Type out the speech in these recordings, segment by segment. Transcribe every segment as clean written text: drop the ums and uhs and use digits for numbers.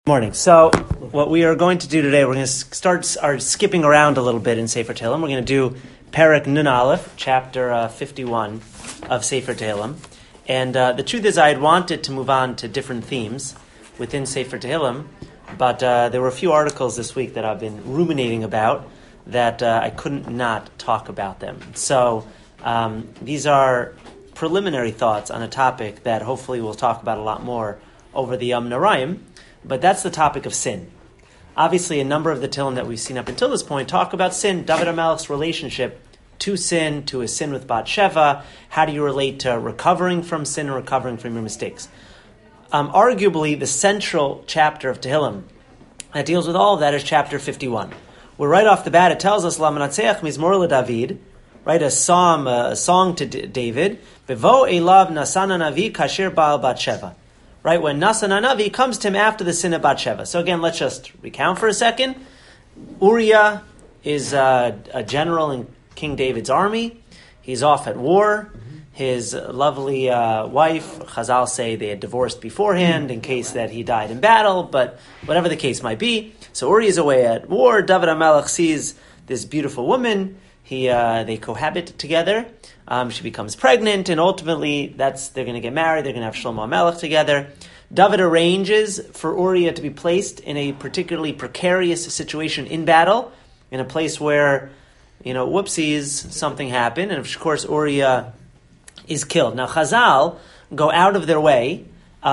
Morning. So what we are going to do today, we're going to start skipping around a little bit in Sefer Tehillim. We're going to do Perek Nun Aleph, chapter 51 of Sefer Tehillim. And the truth is I had wanted to move on to different themes within Sefer Tehillim, but there were a few articles this week that I've been ruminating about that I couldn't not talk about them. So these are preliminary thoughts on a topic that hopefully we'll talk about a lot more over the Yom Narayim. But that's the topic of sin. Obviously, a number of the Tehillim that we've seen up until this point talk about sin, David HaMelech's relationship to sin, to his sin with Bathsheba. How do you relate to recovering from sin and recovering from your mistakes? Arguably, the central chapter of Tehillim that deals with all of that is chapter 51. Where right off the bat, it tells us, La Menatzeach Mizmor LeDavid, right, a song to David, Bevo Elav Nasana Navi Kasher Baal Bathsheba. Right, when Nasan HaNavi comes to him after the sin of Bathsheba. So again, let's just recount for a second. Uriah is a general in King David's army. He's off at war. His lovely wife, Chazal say they had divorced beforehand in case that he died in battle, but whatever the case might be. So Uriah is away at war. David HaMelech sees this beautiful woman. They cohabit together. She becomes pregnant, and ultimately they're going to get married. They're going to have Shlomo HaMelech together. David arranges for Uriah to be placed in a particularly precarious situation in battle, in a place where, whoopsies, something happened, and of course Uriah is killed. Now Chazal go out of their way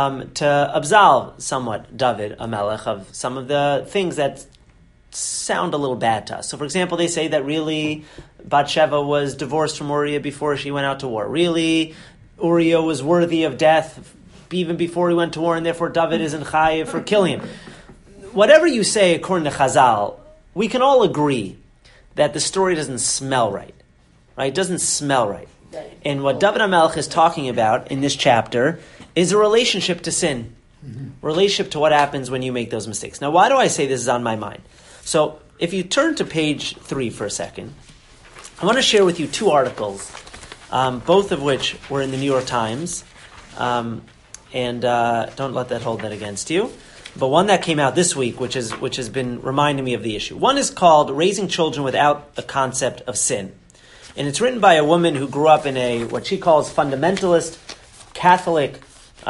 to absolve somewhat David HaMelech of some of the things that sound a little bad to us. So, for example, they say that really Bathsheba was divorced from Uriah before she went out to war. Really, Uriah was worthy of death even before he went to war, and therefore David isn't chayiv for killing him. Whatever you say, according to Chazal, we can all agree that the story doesn't smell right. Right? It doesn't smell right. And what David HaMelech is talking about in this chapter is a relationship to sin. Relationship to what happens when you make those mistakes. Now, why do I say this is on my mind? So, if you turn to page 3 for a second, I want to share with you two articles, both of which were in the New York Times, and don't let that hold that against you. But one that came out this week, which has been reminding me of the issue. One is called "Raising Children Without the Concept of Sin," and it's written by a woman who grew up in what she calls fundamentalist Catholic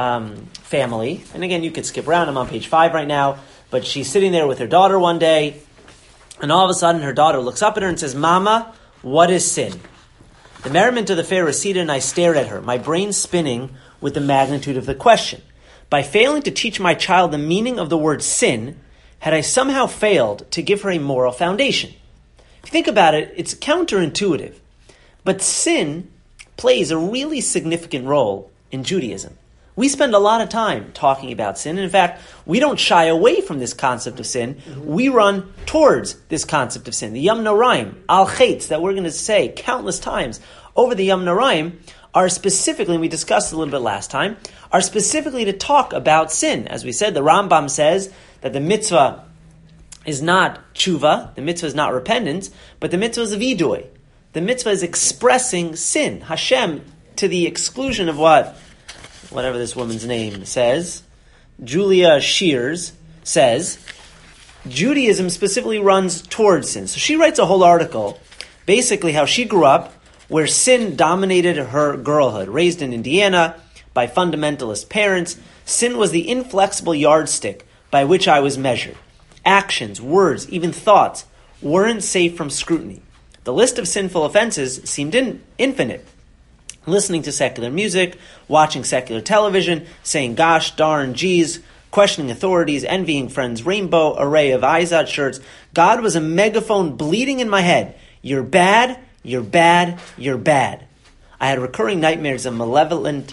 family. And again, you could skip around. I'm on page 5 right now. But she's sitting there with her daughter one day, and all of a sudden her daughter looks up at her and says, "Mama, what is sin?" The merriment of the fair receded, and I stared at her, my brain spinning with the magnitude of the question. By failing to teach my child the meaning of the word sin, had I somehow failed to give her a moral foundation? If you think about it, it's counterintuitive. But sin plays a really significant role in Judaism. We spend a lot of time talking about sin. And in fact, we don't shy away from this concept of sin. We run towards this concept of sin. The Yom Narayim, Al Chetz, that we're going to say countless times over the Yom Narayim, are specifically, and we discussed a little bit last time, are specifically to talk about sin. As we said, the Rambam says that the mitzvah is not tshuva, the mitzvah is not repentance, but the mitzvah is a vidui. The mitzvah is expressing sin. Hashem, to the exclusion of whatever this woman's name says, Julia Shears says, Judaism specifically runs towards sin. So she writes a whole article, basically how she grew up, where sin dominated her girlhood. Raised in Indiana by fundamentalist parents, sin was the inflexible yardstick by which I was measured. Actions, words, even thoughts weren't safe from scrutiny. The list of sinful offenses seemed infinite. Listening to secular music, watching secular television, saying gosh, darn, geez, questioning authorities, envying friends, rainbow array of Izod shirts. God was a megaphone bleeding in my head. You're bad, you're bad, you're bad. I had recurring nightmares of malevolent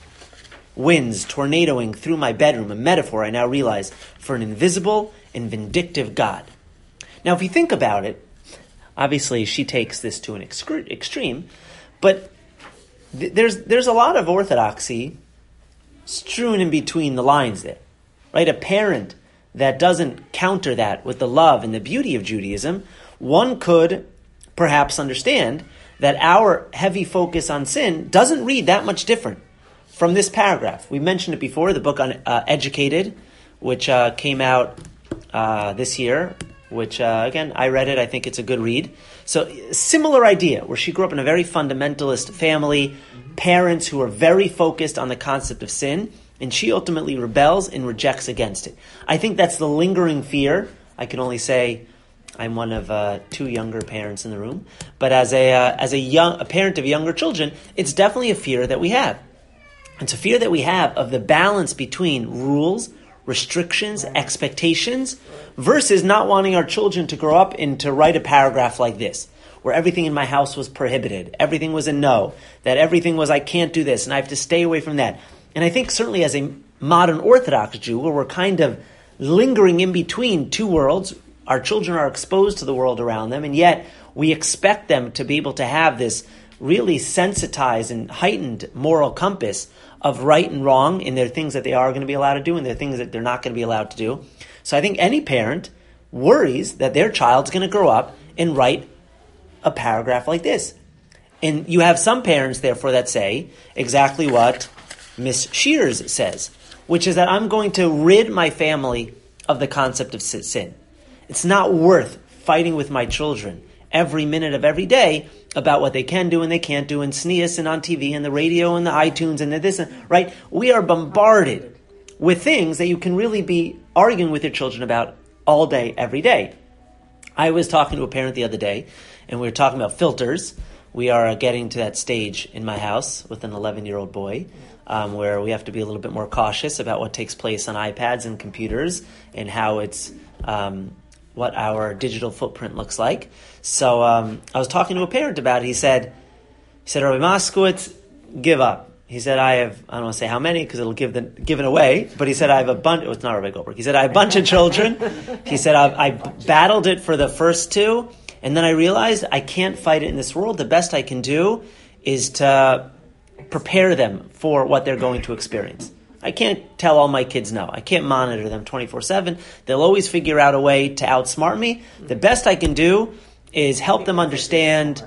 winds tornadoing through my bedroom, a metaphor I now realize for an invisible and vindictive God. Now, if you think about it, obviously she takes this to an extreme, but there's a lot of orthodoxy strewn in between the lines there, right? A parent that doesn't counter that with the love and the beauty of Judaism, one could perhaps understand that our heavy focus on sin doesn't read that much different from this paragraph. We mentioned it before, the book on Educated, which came out this year, which, again, I read it. I think it's a good read. So, similar idea, where she grew up in a very fundamentalist family, parents who are very focused on the concept of sin, and she ultimately rebels and rejects against it. I think that's the lingering fear. I can only say I'm one of two younger parents in the room, but as a parent of younger children, it's definitely a fear that we have. It's a fear that we have of the balance between rules, restrictions, expectations, versus not wanting our children to grow up and to write a paragraph like this, where everything in my house was prohibited, everything was a no, that everything was I can't do this, and I have to stay away from that. And I think certainly as a modern Orthodox Jew, where we're kind of lingering in between two worlds, our children are exposed to the world around them, and yet we expect them to be able to have this really sensitized and heightened moral compass of right and wrong, and there are things that they are going to be allowed to do, and there are things that they're not going to be allowed to do. So I think any parent worries that their child's going to grow up and write a paragraph like this. And you have some parents, therefore, that say exactly what Miss Shears says, which is that I'm going to rid my family of the concept of sin. It's not worth fighting with my children every minute of every day about what they can do and they can't do in SNEAS and on TV and the radio and the iTunes and the this, right? We are bombarded with things that you can really be arguing with your children about all day, every day. I was talking to a parent the other day, and we were talking about filters. We are getting to that stage in my house with an 11-year-old boy, where we have to be a little bit more cautious about what takes place on iPads and computers and how it's what our digital footprint looks like. So I was talking to a parent about it. He said, Rabbi Moskowitz, give up. He said, I don't want to say how many because it'll give it away, but he said, I have a bunch, it's not Rabbi Goldberg. He said, I have a bunch of children. He said, I battled it for the first two, and then I realized I can't fight it in this world. The best I can do is to prepare them for what they're going to experience. I can't tell all my kids no. I can't monitor them 24/7. They'll always figure out a way to outsmart me. The best I can do is help them understand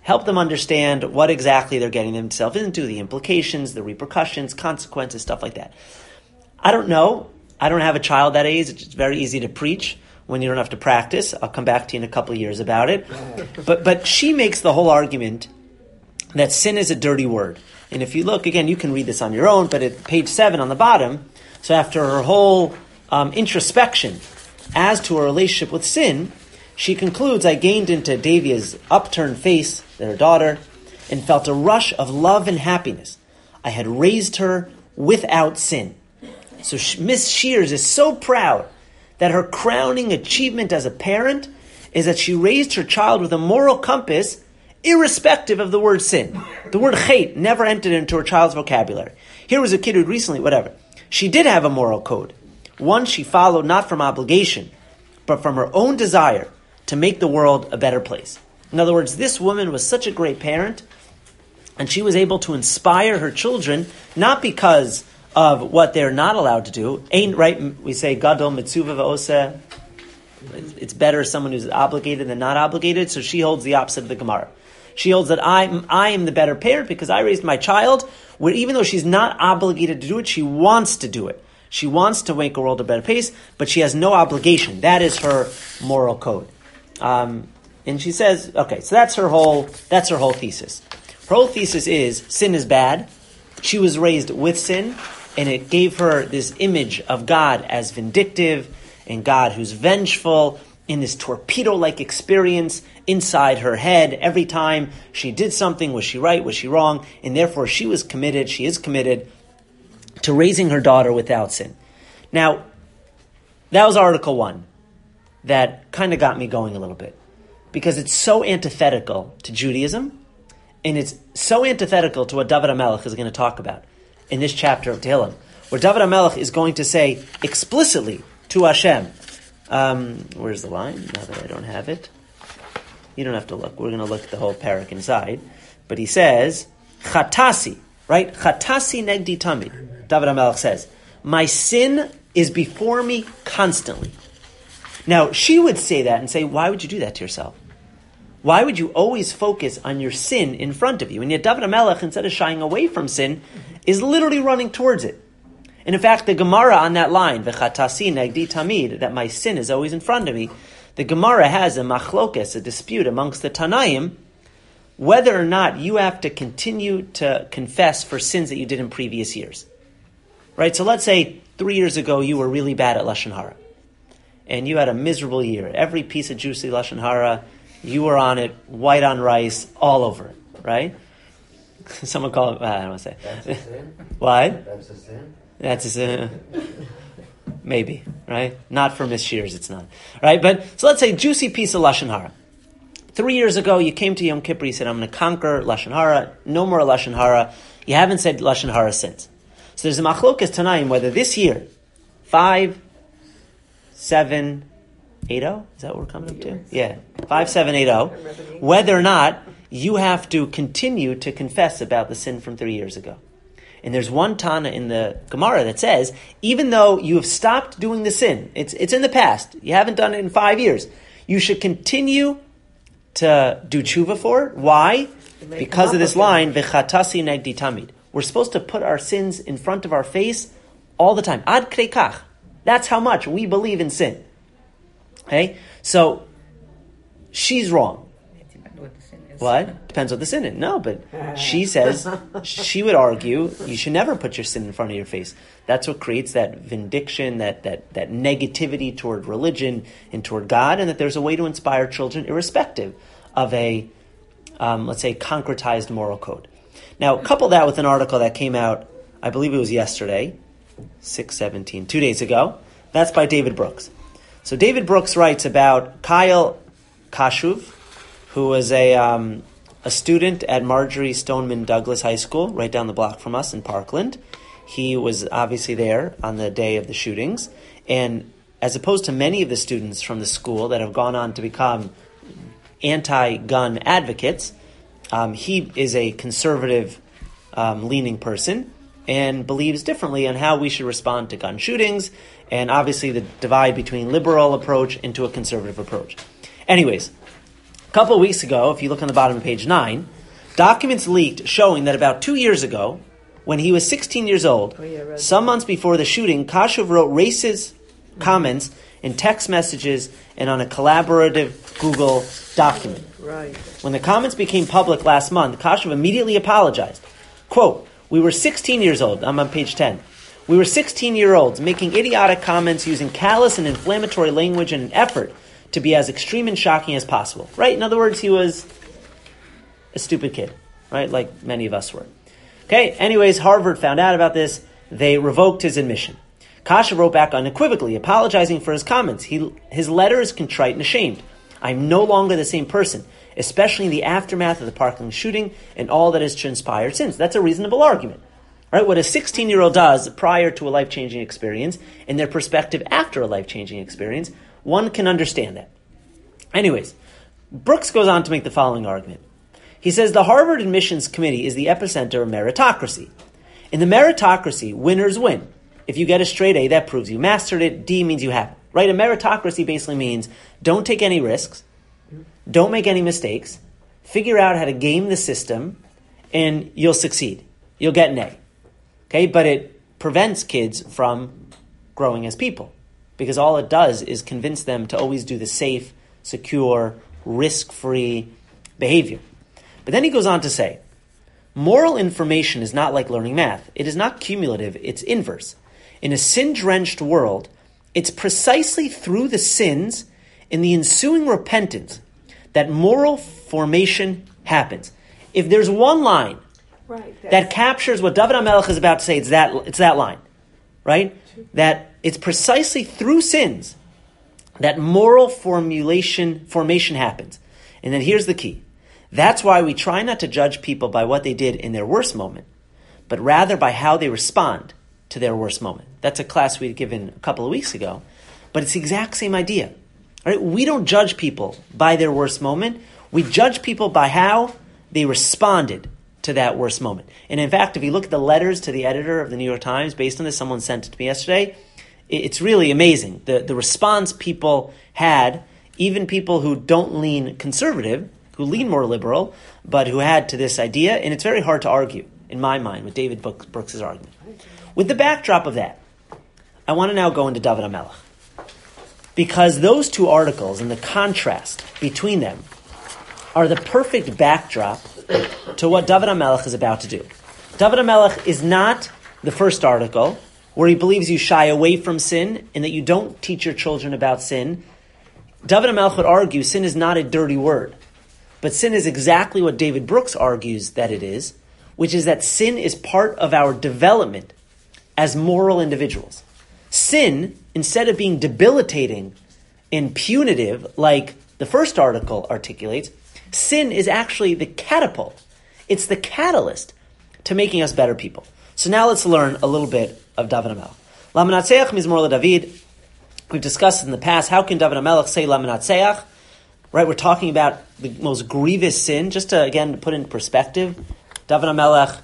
what exactly they're getting themselves into, the implications, the repercussions, consequences, stuff like that. I don't know. I don't have a child that age. It's very easy to preach when you don't have to practice. I'll come back to you in a couple of years about it. But she makes the whole argument that sin is a dirty word. And if you look, again, you can read this on your own, but at page 7 on the bottom, so after her whole introspection as to her relationship with sin, she concludes, I gained into Davia's upturned face, her daughter, and felt a rush of love and happiness. I had raised her without sin. So Miss Shears is so proud that her crowning achievement as a parent is that she raised her child with a moral compass irrespective of the word sin. The word chait never entered into her child's vocabulary. Here was a kid who'd recently, whatever. She did have a moral code. One she followed not from obligation, but from her own desire to make the world a better place. In other words, this woman was such a great parent, and she was able to inspire her children, not because of what they're not allowed to do. Ain't right, we say, gadol mitzuva v'oseh. It's better someone who's obligated than not obligated, so she holds the opposite of the Gemara. She holds that I am the better parent because I raised my child, where even though she's not obligated to do it, she wants to do it. She wants to make a world a better place, but she has no obligation. That is her moral code. And she says, okay, so that's her whole thesis. Her whole thesis is sin is bad. She was raised with sin, and it gave her this image of God as vindictive and God who's vengeful in this torpedo-like experience inside her head. Every time she did something, was she right, was she wrong? And therefore she is committed to raising her daughter without sin. Now, that was Article 1 that kind of got me going a little bit, because it's so antithetical to Judaism, and it's so antithetical to what David HaMelech is going to talk about in this chapter of Tehillim, where David HaMelech is going to say explicitly to Hashem, where's the line? Now that I don't have it. You don't have to look. We're going to look at the whole parak inside. But he says, Chatasi, right? Chatasi negdi tamid. David HaMelech says, my sin is before me constantly. Now, she would say that and say, why would you do that to yourself? Why would you always focus on your sin in front of you? And yet David HaMelech, instead of shying away from sin, is literally running towards it. And in fact, the Gemara on that line, V'chatasi negdi tamid, that my sin is always in front of me, the Gemara has a machlokes, a dispute amongst the Tanaim, whether or not you have to continue to confess for sins that you did in previous years. Right? So let's say 3 years ago you were really bad at Lashon Hara. And you had a miserable year. Every piece of juicy Lashon Hara, you were on it, white on rice, all over it. Right? Someone call it, I don't want to say. That's a sin? What? That's a sin? That's a sin. Maybe, right? Not for Miss Shears, it's not. Right? But, so let's say juicy piece of Lashon Hara. 3 years ago, you came to Yom Kippur, you said, I'm going to conquer Lashon Hara, no more Lashon Hara. You haven't said Lashon Hara since. So there's a machlokes Tanaim whether this year, 5, 7, 8, 0, is that what we're coming up to? Yeah, 5, 7, 8, 0, whether or not you have to continue to confess about the sin from 3 years ago. And there's one Tana in the Gemara that says, even though you have stopped doing the sin, it's in the past, you haven't done it in 5 years, you should continue to do tshuva for it. Why? Because of this line, V'chatasi negdi tamid. We're supposed to put our sins in front of our face all the time. Ad krei kach. That's how much we believe in sin. Okay? So, she's wrong. What? Depends what the sin is. No, but she says, she would argue, you should never put your sin in front of your face. That's what creates that vindication, that negativity toward religion and toward God, and that there's a way to inspire children irrespective of a, let's say, concretized moral code. Now, couple that with an article that came out, I believe it was yesterday, 6/17, 2 days ago. That's by David Brooks. So David Brooks writes about Kyle Kashuv, who was a student at Marjorie Stoneman Douglas High School, right down the block from us in Parkland. He was obviously there on the day of the shootings. And as opposed to many of the students from the school that have gone on to become anti-gun advocates, he is a conservative leaning person and believes differently on how we should respond to gun shootings, and obviously the divide between liberal approach into a conservative approach. Anyways, a couple of weeks ago, if you look on the bottom of page 9, documents leaked showing that about 2 years ago, when he was 16 years old, some months before the shooting, Kashuv wrote racist comments in text messages and on a collaborative Google document. Right. When the comments became public last month, Kashuv immediately apologized. Quote, "We were 16 years old." I'm on page 10. "We were 16-year-olds making idiotic comments using callous and inflammatory language in an effort to be as extreme and shocking as possible." Right? In other words, he was a stupid kid, right? Like many of us were. Okay, anyways, Harvard found out about this. They revoked his admission. Kashuv wrote back unequivocally, apologizing for his comments. His letter is contrite and ashamed. "I'm no longer the same person, especially in the aftermath of the Parkland shooting and all that has transpired since." That's a reasonable argument. Right? What a 16-year-old does prior to a life-changing experience and their perspective after a life-changing experience, one can understand that. Anyways, Brooks goes on to make the following argument. He says the Harvard Admissions Committee is the epicenter of meritocracy. In the meritocracy, winners win. If you get a straight A, that proves you mastered it. D means you haven't. Right? A meritocracy basically means don't take any risks, don't make any mistakes, figure out how to game the system, and you'll succeed. You'll get an A. Okay? But it prevents kids from growing as people, because all it does is convince them to always do the safe, secure, risk-free behavior. But then he goes on to say, moral information is not like learning math. It is not cumulative, it's inverse. In a sin-drenched world, it's precisely through the sins and the ensuing repentance that moral formation happens. If there's one line that captures what David HaMelech is about to say, it's that line, right? That it's precisely through sins that moral formation happens. And then here's the key. That's why we try not to judge people by what they did in their worst moment, but rather by how they respond to their worst moment. That's a class we'd given a couple of weeks ago, but it's the exact same idea. Right? We don't judge people by their worst moment. We judge people by how they responded to that worst moment. And in fact, if you look at the letters to the editor of the New York Times, based on this, someone sent it to me yesterday, it's really amazing. The response people had, even people who don't lean conservative, who lean more liberal, but who had to this idea, and it's very hard to argue, in my mind, with David Brooks' argument. With the backdrop of that, I want to now go into David HaMelech. Because those two articles and the contrast between them are the perfect backdrop to what David HaMelech is about to do. David HaMelech is not the first article where he believes you shy away from sin and that you don't teach your children about sin. David HaMelech would argue sin is not a dirty word, but sin is exactly what David Brooks argues that it is, which is that sin is part of our development as moral individuals. Sin, instead of being debilitating and punitive like the first article articulates, sin is actually the catapult. It's the catalyst to making us better people. So now let's learn a little bit of David HaMelech. Lamanatseach mizmor LeDavid. We've discussed in the past, how can David HaMelech say Lamanatseach? Right, we're talking about the most grievous sin. Just to, again, put in perspective, David HaMelech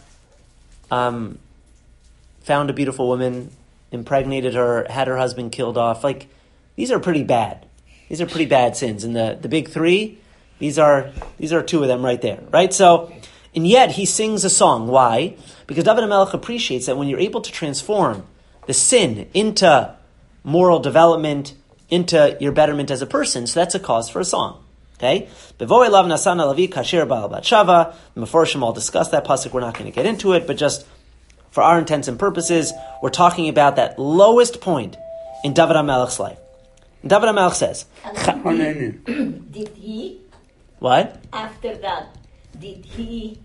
found a beautiful woman, impregnated her, had her husband killed off. Like, these are pretty bad. These are pretty bad sins. And the big three, these are two of them right there, right? So, and yet he sings a song. Why? Because David HaMelech appreciates that when you're able to transform the sin into moral development, into your betterment as a person, so that's a cause for a song. Okay? Bevoi lav nasana lavi kasher ba'al bat shava. The Meforshim all discuss that pasuk. We're not going to get into it, but just for our intents and purposes, we're talking about that lowest point in David HaMelech's life. And David HaMelech says, did he, what? after that, did he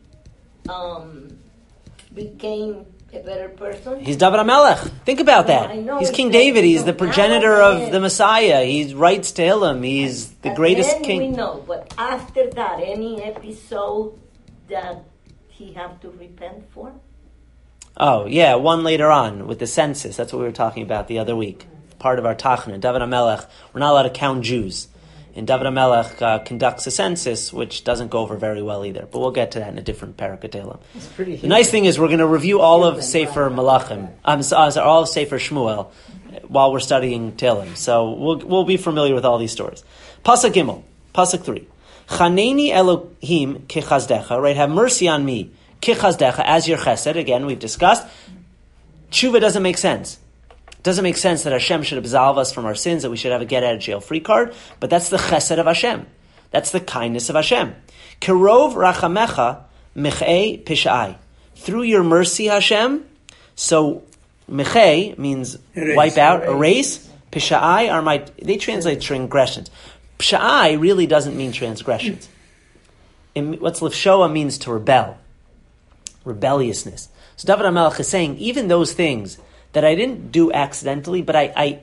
became a better person? He's David HaMelech. Think about that. He's King David. He's the progenitor of the Messiah. He writes Tehillim. He's the greatest king. We know, but after that, any episode that he have to repent for? Oh, yeah, one later on with the census. That's what we were talking about the other week. Part of our Tachna. David HaMelech, we're not allowed to count Jews. And David HaMelech conducts a census, which doesn't go over very well either. But we'll get to that in a different parak Tehillim. The nice thing is we're going to review all of Sefer Malachim, all of Sefer Shmuel, while we're studying Tehillim. So we'll be familiar with all these stories. Pasuk Gimel, Pasuk 3. Chaneni Elohim kechazdecha, right? Have mercy on me, kechazdecha, as your chesed. Again, we've discussed. Tshuva doesn't make sense. It doesn't make sense that Hashem should absolve us from our sins, that we should have a get-out-of-jail-free card, but that's the chesed of Hashem. That's the kindness of Hashem. Kerov rachamecha mechei pishai. Through your mercy, Hashem, so mechei means wipe out, erase. Pishai are they translate transgressions. Pishai really doesn't mean transgressions. What's lifshoa means to rebel. Rebelliousness. So David HaMelech is saying, even those things that I didn't do accidentally, but I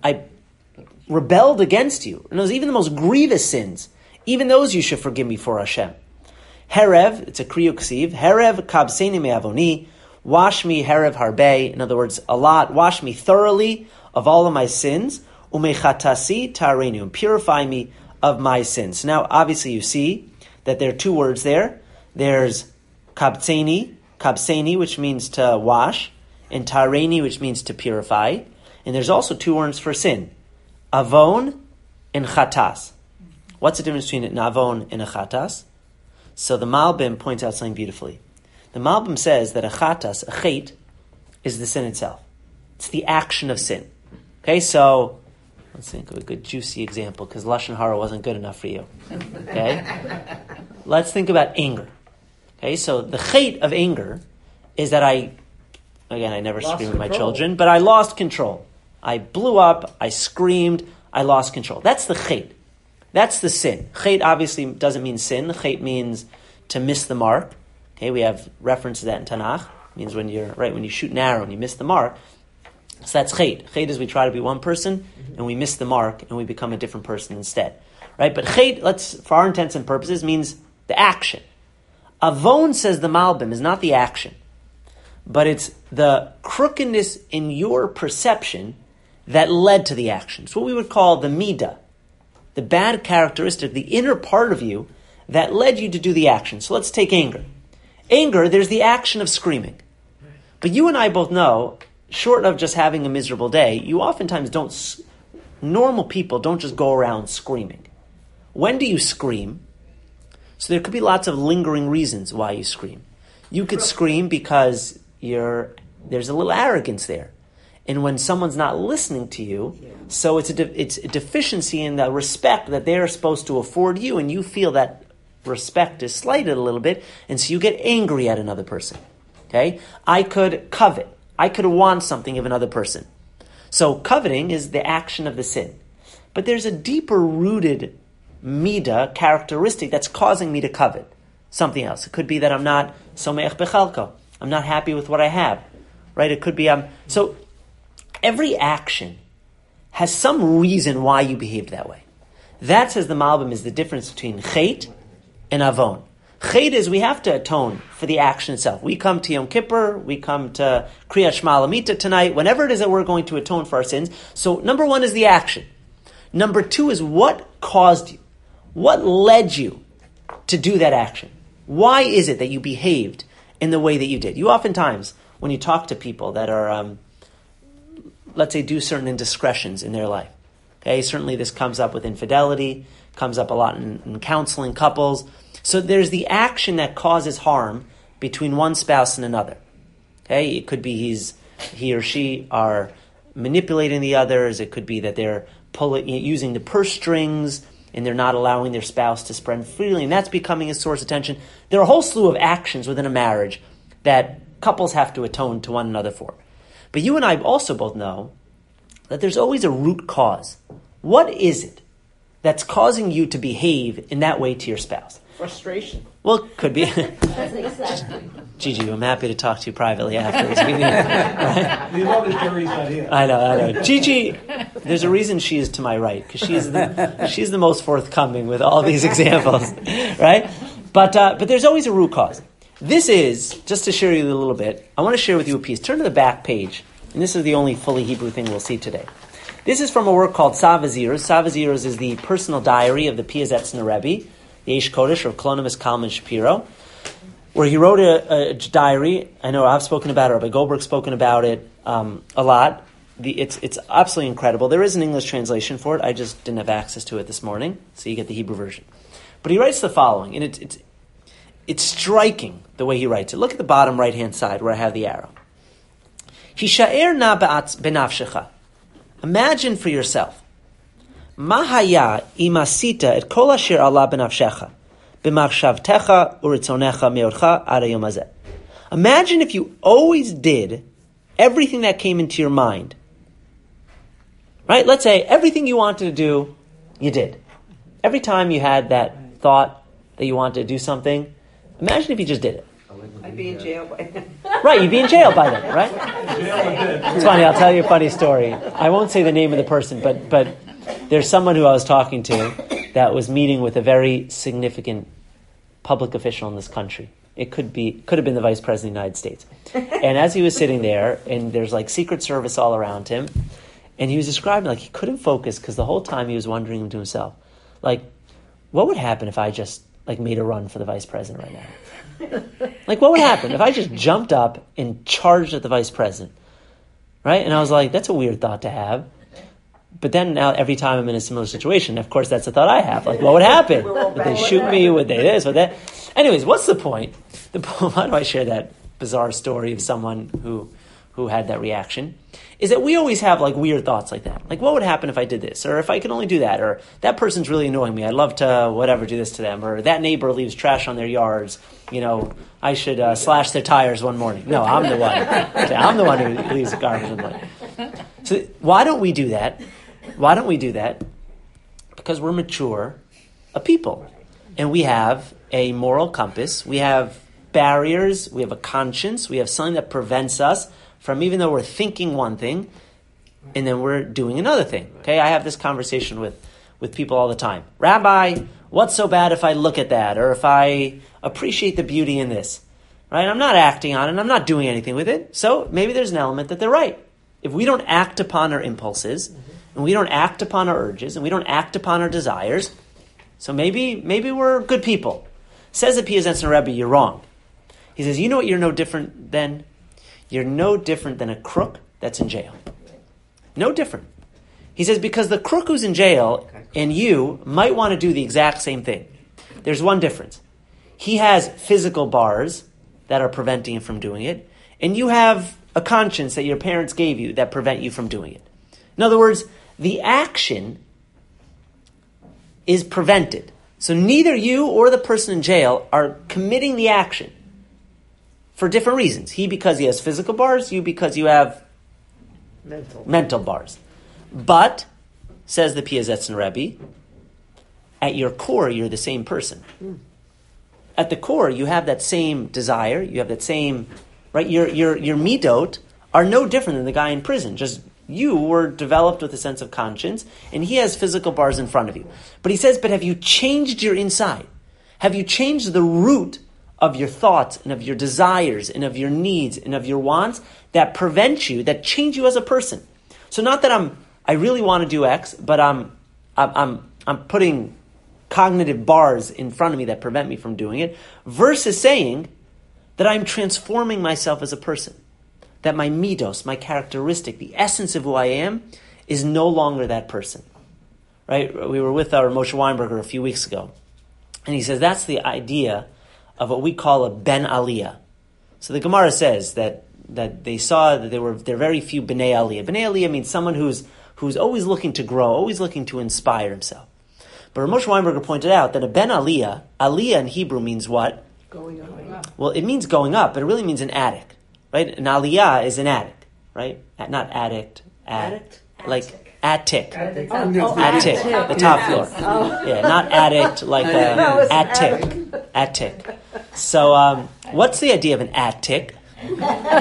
rebelled against you. And those even the most grievous sins, even those you should forgive me for, Hashem. Herev, it's a kriyu ksiv. Herev kabseini me'avoni. Wash me herev harbe. In other words, a lot. Wash me thoroughly of all of my sins. Umechatasi tarenu. And purify me of my sins. So now, obviously, you see that there are two words there. There's kabseini, which means to wash, and tareni, which means to purify. And there's also two words for sin. Avon and chatas. What's the difference between an avon and a chatas? So the Malbim points out something beautifully. The Malbim says that a chatas, a chet, is the sin itself. It's the action of sin. Okay, so let's think of a good juicy example, because Lashon Hara wasn't good enough for you. Okay? Let's think about anger. Okay, so the chet of anger is that I never scream at my children, but I lost control. I blew up, I screamed, I lost control. That's the chet. That's the sin. Chet obviously doesn't mean sin. Chet means to miss the mark. Okay, we have reference to that in Tanakh. It means when you shoot an arrow and you miss the mark. So that's chet. Chet is we try to be one person and we miss the mark and we become a different person instead. Right? But chet, for our intents and purposes, means the action. Avon, says the Malbim, is not the action, but it's the crookedness in your perception that led to the action. It's what we would call the midah, the bad characteristic, the inner part of you that led you to do the action. So let's take anger. Anger, there's the action of screaming. But you and I both know, short of just having a miserable day, you oftentimes normal people don't just go around screaming. When do you scream? So there could be lots of lingering reasons why you scream. You could scream because you're there's a little arrogance there. And when someone's not listening to you, so it's a deficiency in the respect that they're supposed to afford you, and you feel that respect is slighted a little bit, and so you get angry at another person. Okay? I could covet. I could want something of another person. So coveting is the action of the sin. But there's a deeper rooted midah, characteristic, that's causing me to covet something else. It could be that I'm not someach bechalko. I'm not happy with what I have. Right? It could be so every action has some reason why you behaved that way. That, says the Malbim, is the difference between chet and avon. Chet is we have to atone for the action itself. We come to Yom Kippur, we come to Kriyat Shema Lamita tonight, whenever it is that we're going to atone for our sins. So number one is the action. Number two is what caused you. What led you to do that action? Why is it that you behaved in the way that you did? You oftentimes, when you talk to people that are, let's say, do certain indiscretions in their life. Okay, certainly this comes up with infidelity, comes up a lot in counseling couples. So there's the action that causes harm between one spouse and another. Okay, it could be he or she are manipulating the others. It could be that they're using the purse strings and they're not allowing their spouse to spend freely, and that's becoming a source of tension. There are a whole slew of actions within a marriage that couples have to atone to one another for. But you and I also both know that there's always a root cause. What is it that's causing you to behave in that way to your spouse? Frustration. Well, it could be. That's exactly. Gigi, I'm happy to talk to you privately afterwards. Right? We love it, Jerry's not here. I know. Gigi, there's a reason she is to my right, because she's the most forthcoming with all these examples, right? But there's always a root cause. This is, just to share you a little bit, I want to share with you a piece. Turn to the back page, and this is the only fully Hebrew thing we'll see today. This is from a work called Savaziros. Savaziros is the personal diary of the Piazetzner Rebbe, the Eish Kodesh, or Klonimus Kalman Shapiro, where he wrote a diary. I know I've spoken about it, Rabbi Goldberg's spoken about it a lot. It's absolutely incredible. There is an English translation for it. I just didn't have access to it this morning, so you get the Hebrew version. But he writes the following, and it's striking the way he writes it. Look at the bottom right-hand side where I have the arrow. Hisha'er na benafshecha. Imagine for yourself. Mahaya imasita et kol asher Allah benafshecha b'machshavtecha uritzonecha meorcha ad hayom hazeh. Imagine if you always did everything that came into your mind. Right? Let's say everything you wanted to do, you did. Every time you had that thought that you wanted to do something, imagine if you just did it. I'd be in jail by then. Right, you'd be in jail by then, right? It's funny, I'll tell you a funny story. I won't say the name of the person, but there's someone who I was talking to that was meeting with a very significant public official in this country. It could have been the Vice President of the United States. And as he was sitting there, and there's like Secret Service all around him, and he was describing like he couldn't focus because the whole time he was wondering to himself, like, what would happen if I just like made a run for the Vice President right now? Like, what would happen if I just jumped up and charged at the Vice President? Right? And I was like, that's a weird thought to have. But then now every time I'm in a similar situation, of course, that's a thought I have. Like, what would happen? Would they shoot me? Would they this? Would that? Anyways, what's the point? Why do I share that bizarre story of someone who had that reaction? Is that we always have like weird thoughts like that. Like, what would happen if I did this? Or if I could only do that? Or that person's really annoying me. I'd love to, whatever, do this to them. Or that neighbor leaves trash on their yards. You know, I should slash their tires one morning. No, I'm the one. I'm the one who leaves garbage in the morning. So why don't we do that? Why don't we do that? Because we're mature a people. And we have a moral compass. We have barriers. We have a conscience. We have something that prevents us from, even though we're thinking one thing, and then we're doing another thing. Okay, I have this conversation with people all the time. Rabbi, what's so bad if I look at that? Or if I appreciate the beauty in this? Right? I'm not acting on it. I'm not doing anything with it. So maybe there's an element that they're right. If we don't act upon our impulses, and we don't act upon our urges, and we don't act upon our desires, so maybe we're good people. Says the Piazetzner Rebbe, you're wrong. He says, you know what you're no different than? You're no different than a crook that's in jail. No different. He says, because the crook who's in jail and you might want to do the exact same thing. There's one difference. He has physical bars that are preventing him from doing it, and you have a conscience that your parents gave you that prevent you from doing it. In other words, the action is prevented. So neither you or the person in jail are committing the action for different reasons. He because he has physical bars, you because you have mental bars. But, says the Piazetzin Rebbe, at your core, you're the same person. At the core, you have that same desire, you have that same, right? Your midot are no different than the guy in prison. Just you were developed with a sense of conscience, and he has physical bars in front of you. But he says, but have you changed your inside? Have you changed the root of your thoughts and of your desires and of your needs and of your wants that prevent you, that change you as a person? So not that I really want to do X, but I'm putting cognitive bars in front of me that prevent me from doing it, versus saying that I'm transforming myself as a person. That my midos, my characteristic, the essence of who I am, is no longer that person. Right? We were with our Moshe Weinberger a few weeks ago, and he says that's the idea of what we call a ben aliyah. So the Gemara says that they saw that there are very few bnei aliyah. Bnei aliyah means someone who's always looking to grow, always looking to inspire himself. But Moshe Weinberger pointed out that a ben aliyah in Hebrew means what? Going up. Well, it means going up, but it really means an attic. Right? An aliyah is an attic, right? Not addict. Like attic. Attic, the top floor. Yeah, not addict, like attic. So, what's the idea of an attic? So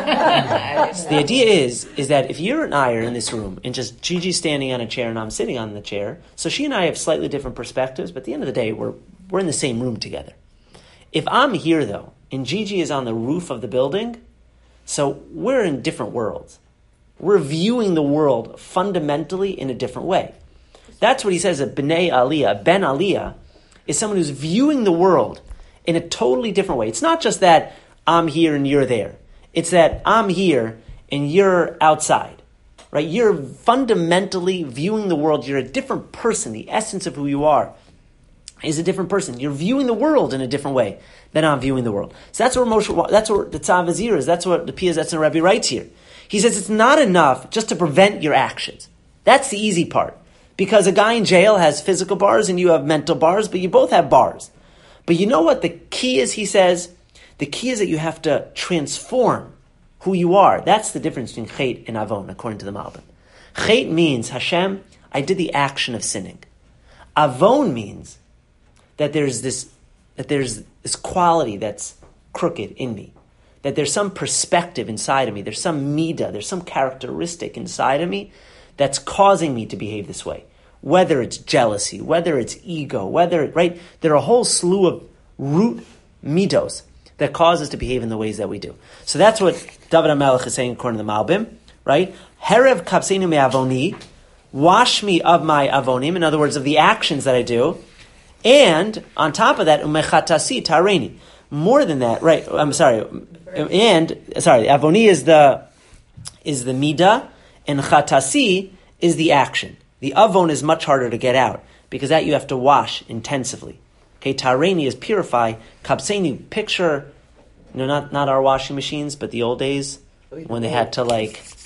the idea is that if you and I are in this room, and just Gigi's standing on a chair and I'm sitting on the chair, so she and I have slightly different perspectives, but at the end of the day, we're in the same room together. If I'm here, though, and Gigi is on the roof of the building, so we're in different worlds. We're viewing the world fundamentally in a different way. That's what he says, a bnei aliyah, ben aliyah, is someone who's viewing the world in a totally different way. It's not just that I'm here and you're there. It's that I'm here and you're outside. Right? You're fundamentally viewing the world. You're a different person. The essence of who you are is a different person. You're viewing the world in a different way than I'm viewing the world. So that's what the Tzav Vazir is. That's what the Piazetzin Rebbe writes here. He says it's not enough just to prevent your actions. That's the easy part. Because a guy in jail has physical bars and you have mental bars, but you both have bars. But you know what the key is, he says? The key is that you have to transform who you are. That's the difference between Chet and Avon, according to the Malbim. Chet means, Hashem, I did the action of sinning. Avon means that there's this quality that's crooked in me. That there's some perspective inside of me. There's some midah, there's some characteristic inside of me that's causing me to behave this way. Whether it's jealousy, whether it's ego, right? There are a whole slew of root midos that cause us to behave in the ways that we do. So that's what David HaMelech is saying according to the Malbim, right? Herev kapseinu me'avoni, wash me of my avonim, in other words, of the actions that I do. And on top of that, umechatasi tareni. More than that, right? I'm sorry. Avoni is the midah, and chatasi is the action. The avon is much harder to get out because that you have to wash intensively. Okay, tareni is purify. Kapseinu, picture, not our washing machines, but the old days when they had to the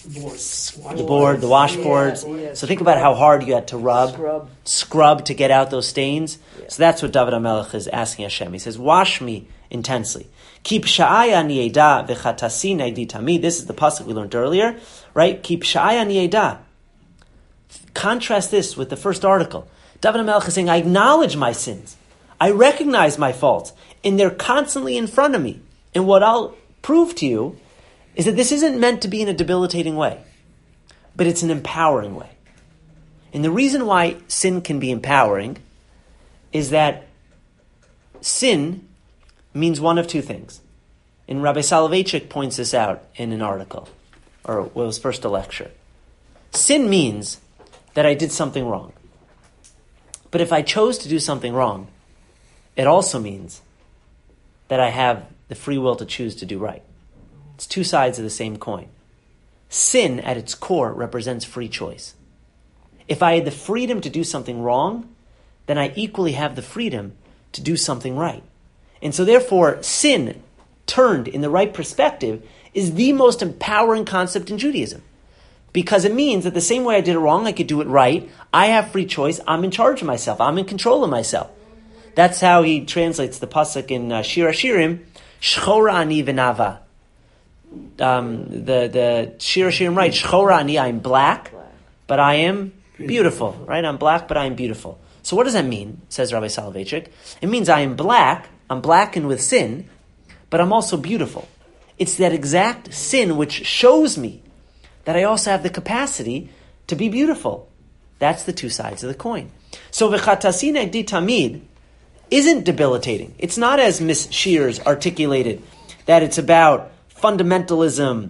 washboards. Yeah. So think about how hard you had to scrub to get out those stains. Yeah. So that's what David HaMelech is asking Hashem. He says, wash me intensely. Keep sha'aya ni'eda v'chatasi na'idi tami. This is the pasuk we learned earlier, right? Keep sha'aya ni'eda. Contrast this with the first article. David HaMelech is saying, I acknowledge my sins. I recognize my faults, and they're constantly in front of me. And what I'll prove to you is that this isn't meant to be in a debilitating way, but it's an empowering way. And the reason why sin can be empowering is that sin means one of two things. And Rabbi Soloveitchik points this out in an article, or it was first a lecture. Sin means that I did something wrong. But if I chose to do something wrong, it also means that I have the free will to choose to do right. It's two sides of the same coin. Sin, at its core, represents free choice. If I had the freedom to do something wrong, then I equally have the freedom to do something right. And so therefore, sin, turned in the right perspective, is the most empowering concept in Judaism. Because it means that the same way I did it wrong, I could do it right. I have free choice. I'm in charge of myself. I'm in control of myself. That's how he translates the pasuk in Shir HaShirim, Shchora ani v'nava. The Shir HaShirim writes, Shchora ani, I'm black, but I am beautiful. Right? I'm black, but I am beautiful. So what does that mean, says Rabbi Soloveitchik? It means I'm blackened with sin, but I'm also beautiful. It's that exact sin which shows me that I also have the capacity to be beautiful. That's the two sides of the coin. So v'chatasi negdi tamid isn't debilitating. It's not as Miss Shears articulated, that it's about fundamentalism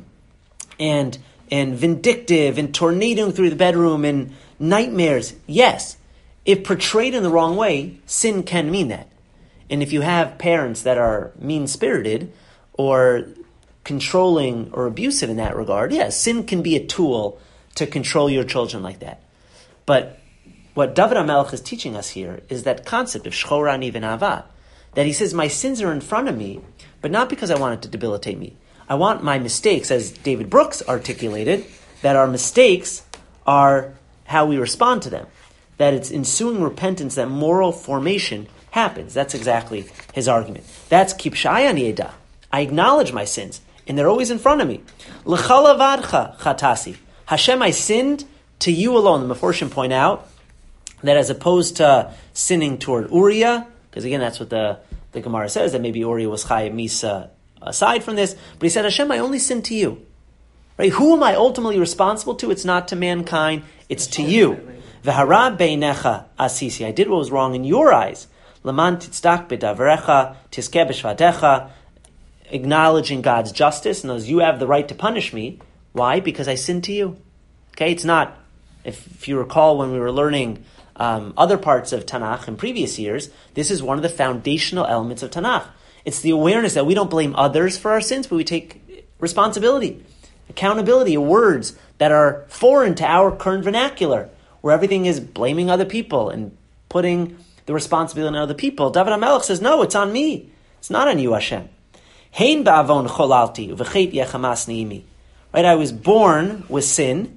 and vindictive and tornadoing through the bedroom and nightmares. Yes, if portrayed in the wrong way, sin can mean that. And if you have parents that are mean-spirited or controlling or abusive in that regard, yes, sin can be a tool to control your children like that. But what David HaMelech is teaching us here is that concept of Shchora ani v'nava, that he says, my sins are in front of me, but not because I want it to debilitate me. I want my mistakes, as David Brooks articulated, that our mistakes are how we respond to them. That it's ensuing repentance, that moral formation happens. That's exactly his argument. That's kipshai ani eda. I acknowledge my sins, and they're always in front of me. L'chalavadcha chatasi. Hashem, I sinned to you alone. The Meforshim point out that as opposed to sinning toward Uriah, because again, that's what the Gemara says, that maybe Uriah was Chayei Misa aside from this, but he said, Hashem, I only sinned to you. Right? Who am I ultimately responsible to? It's not to mankind, it's to you. V'hara beinecha asisi. I did what was wrong in your eyes. Laman titzdak b'davrecha, tiskeh b'shvatecha. Acknowledging God's justice, and those you have the right to punish me. Why? Because I sinned to you. Okay, it's not, if you recall when we were learning other parts of Tanakh in previous years, this is one of the foundational elements of Tanakh. It's the awareness that we don't blame others for our sins, but we take responsibility, accountability, words that are foreign to our current vernacular, where everything is blaming other people and putting the responsibility on other people. David HaMelech says, no, it's on me. It's not on you, Hashem. Hein ba'avon cholalti uvechet yechamas niimi. Right, I was born with sin.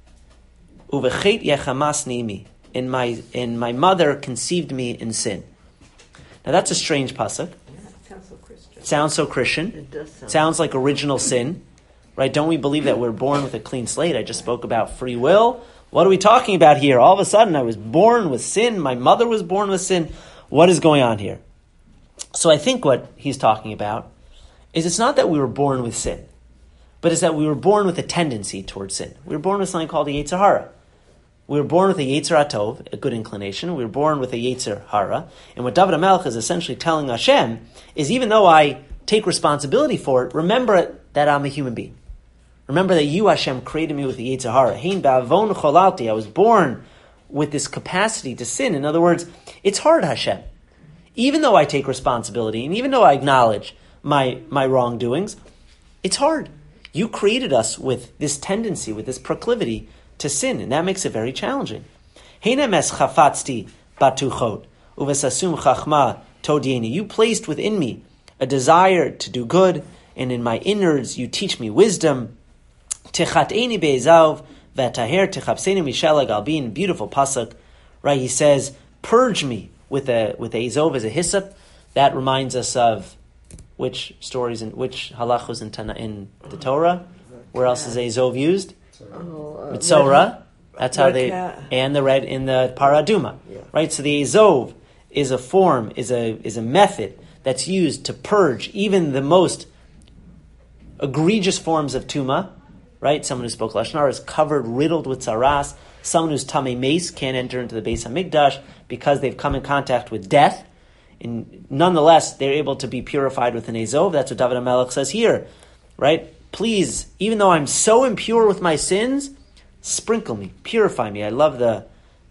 Uvechet yechamas niimi. And my mother conceived me in sin. Now that's a strange pasuk. Sounds so Christian. Sounds so Christian. It does sound. Sounds like original sin. Right? Don't we believe that we're born with a clean slate? I just spoke about free will. What are we talking about here? All of a sudden I was born with sin. My mother was born with sin. What is going on here? So I think what he's talking about is it's not that we were born with sin, but it's that we were born with a tendency towards sin. We were born with something called the Yetzer Hara. We were born with a Yetzer HaTov, a good inclination. We were born with a Yetzer Hara. And what David HaMelech is essentially telling Hashem is, even though I take responsibility for it, remember that I'm a human being. Remember that you, Hashem, created me with the Yetzer Hara. Hein ba'avon cholalti. I was born with this capacity to sin. In other words, it's hard, Hashem. Even though I take responsibility, and even though I acknowledge my wrongdoings, it's hard. You created us with this tendency, with this proclivity to sin, and that makes it very challenging. Heinemes chafatzti batuchot uvesasum chachma todieni. You placed within me a desire to do good, and in my innards you teach me wisdom. Tichateni be'ezav v'taher tichapseni mishelag albin. Beautiful pasuk, right? He says, "Purge me with a ezov as a hyssop." That reminds us of which stories and which halachos in the Torah. Where else is ezov used? Mitzorah. That's how they and the red in the paraduma, right? So the ezov is a form, is a method that's used to purge even the most egregious forms of tuma, right? Someone who spoke lashon hara is covered, riddled with tzaras. Someone who's tamei meis can't enter into the Beis Hamikdash because they've come in contact with death. And nonetheless, they're able to be purified with an ezov. That's what David HaMelech says here, right? Please, even though I'm so impure with my sins, sprinkle me, purify me. I love the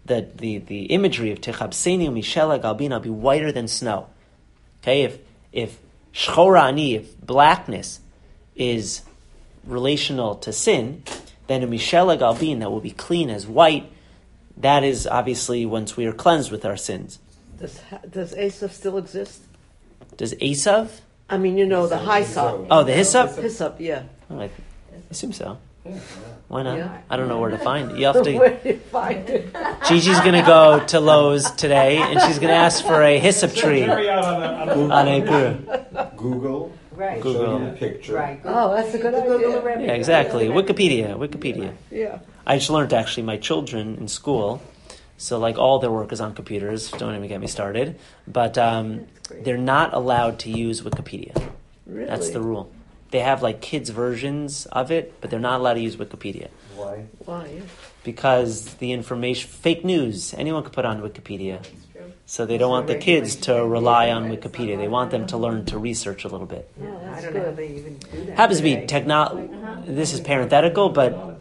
imagery of Techabseni Mishelag Albin. I'll be whiter than snow. Okay, if Shchora Ani, if blackness is relational to sin, then a Mishelag Albin that will be clean as white. That is obviously once we are cleansed with our sins. Does Esav still exist? Does Esav? I mean, the hyssop. Oh, the hyssop? Hyssop, yeah. Oh, I assume so. Yeah. Why not? Yeah. I don't know where to find it. You have to. Where do you find it? Gigi's going to go to Lowe's today, and she's going to ask for a hyssop tree Carry out on on a guru. Google. Right. Google. Show you a picture. Right. Oh, that's a good idea. Yeah, exactly. Wikipedia. Yeah. I just learned, actually, my children in school, so like all their work is on computers. Don't even get me started. But they're not allowed to use Wikipedia. Really? That's the rule. They have like kids' versions of it, but they're not allowed to use Wikipedia. Why? Why? Because the information, fake news, anyone could put on Wikipedia. So they don't want the kids to rely on Wikipedia. They want them to learn to research a little bit. Oh, that's I don't know how they even do that. Happens to be this is parenthetical, but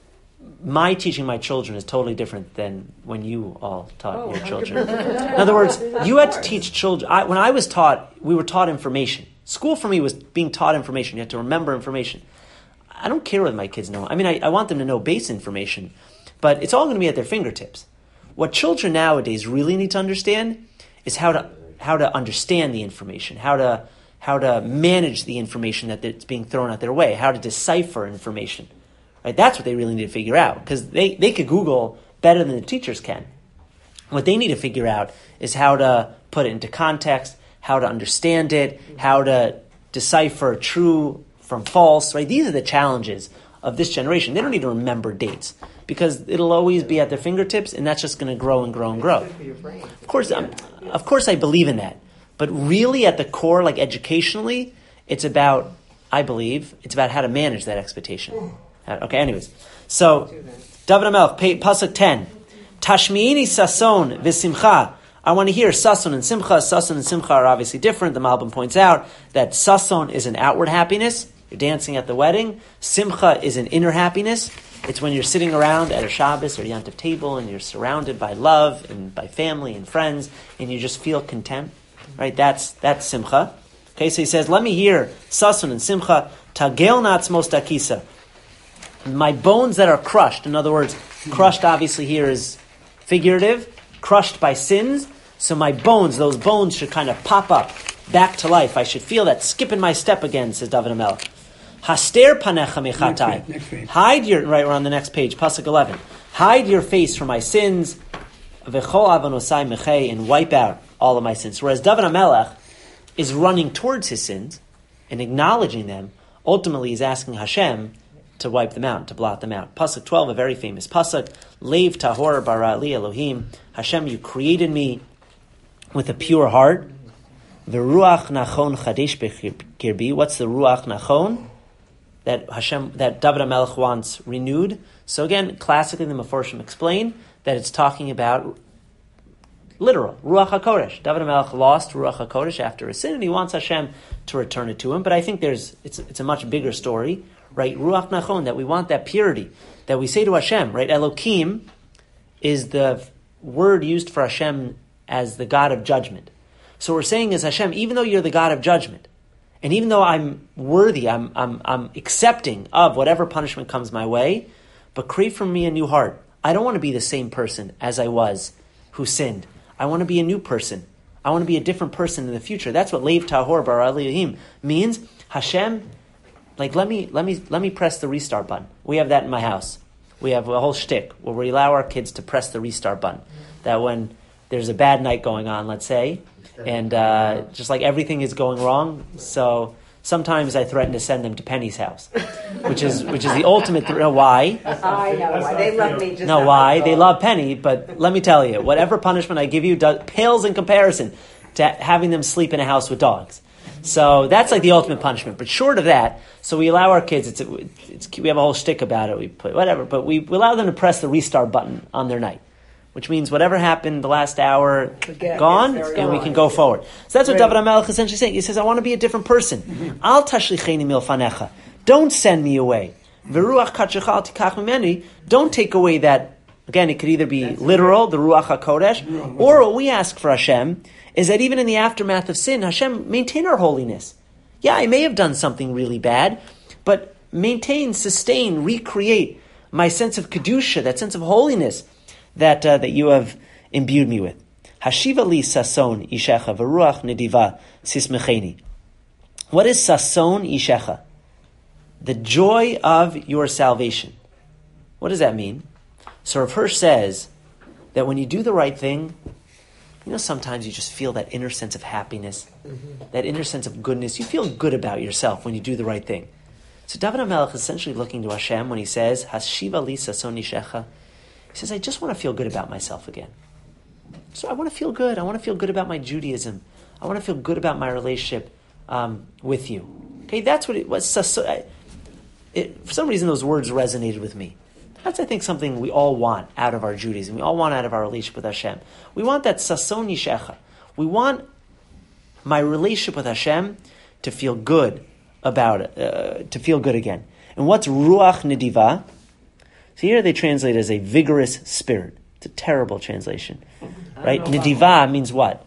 my teaching my children is totally different than when you all taught your children. In other words, you had to teach children. When I was taught, we were taught information. School for me was being taught information. You had to remember information. I don't care what my kids know. I mean, I want them to know base information, but it's all going to be at their fingertips. What children nowadays really need to understand is how to understand the information, how to manage the information that's being thrown at their way, how to decipher information. Right? That's what they really need to figure out, because they could Google better than the teachers can. What they need to figure out is how to put it into context, how to understand it, how to decipher true from false. Right? These are the challenges of this generation. They don't need to remember dates, because it'll always be at their fingertips, and that's just going to grow and grow and grow. Of course, I believe in that. But really, at the core, like educationally, it's about how to manage that expectation. Okay, anyways. So, David HaMelech, Pasuk 10. Tashmi'ini sason v'simcha. I want to hear sason and simcha. Sason and simcha are obviously different. The Malbim points out that sason is an outward happiness. You're dancing at the wedding. Simcha is an inner happiness. It's when you're sitting around at a Shabbos or Yom Tov table and you're surrounded by love and by family and friends and you just feel content. Right? That's simcha. Okay, so he says, let me hear sason and simcha. Tagel natzmos dakisa. My bones that are crushed. In other words, crushed obviously here is figurative. Crushed by sins. So my bones, those bones should kind of pop up back to life. I should feel that skip in my step again, says David HaMelech. Haster panecha mechatai. Next page. Hide your, right, we're on the next page, Pasuk 11. Hide your face from my sins, v'chol avanosai mechei, and wipe out all of my sins. Whereas David HaMelech is running towards his sins and acknowledging them, ultimately he's asking Hashem to wipe them out, to blot them out. Pasuk 12, a very famous Pasuk, Leiv tahor bara li Elohim. Hashem, you created me with a pure heart. V'ruach nachon chadesh b'kirbi. What's the ruach nachon? That David HaMelech wants renewed. So again, classically the Meforshim explain that it's talking about literal, Ruach HaKodesh. David HaMelech lost Ruach HaKodesh after his sin, and he wants Hashem to return it to him. But I think it's a much bigger story, right? Ruach Nachon, that we want that purity, that we say to Hashem, right? Elokim is the word used for Hashem as the God of judgment. So we're saying is Hashem, even though you're the God of judgment, and even though I'm worthy, I'm accepting of whatever punishment comes my way, but create for me a new heart. I don't want to be the same person as I was who sinned. I want to be a new person. I want to be a different person in the future. That's what Leiv Tahor Bara Elohim means. Hashem, like let me press the restart button. We have that in my house. We have a whole shtick where we allow our kids to press the restart button. That when there's a bad night going on, let's say, and just like everything is going wrong, so sometimes I threaten to send them to Penny's house, which is the ultimate. Why? I know why. They love me just No, why? They love Penny, but let me tell you, whatever punishment I give you pales in comparison to having them sleep in a house with dogs. So that's like the ultimate punishment. But short of that, so we allow our kids. We have a whole shtick about it. We put whatever, but we allow them to press the restart button on their night, which means whatever happened the last hour, gone, and we can go forward. So that's what David HaMelech is essentially saying. He says, I want to be a different person. Al tashlicheni milfanecha. Don't send me away. V'ruach kadshecha al tikach mimeni. Don't take away that. Again, it could either be literal, the Ruach HaKodesh, or what we ask for Hashem is that even in the aftermath of sin, Hashem, maintain our holiness. Yeah, I may have done something really bad, but maintain, sustain, recreate my sense of Kedusha, that sense of holiness that you have imbued me with. Hashiva li sason ishecha v'ruach nediva sismecheni. What is sason ishecha? the joy of your salvation. What does that mean? So Rav Hirsch says that when you do the right thing, sometimes you just feel that inner sense of happiness, that inner sense of goodness. You feel good about yourself when you do the right thing. So David HaMelech is essentially looking to Hashem when he says, Hashiva li sason nishecha. He says, I just want to feel good about myself again. So I want to feel good. I want to feel good about my Judaism. I want to feel good about my relationship with you. Okay, that's what it was. For some reason, those words resonated with me. That's, I think, something we all want out of our Judaism. We all want out of our relationship with Hashem. We want that sason nishecha. We want my relationship with Hashem to feel good about it, to feel good again. And what's ruach nediva? So here they translate it as a vigorous spirit. It's a terrible translation, right? Nediva means what?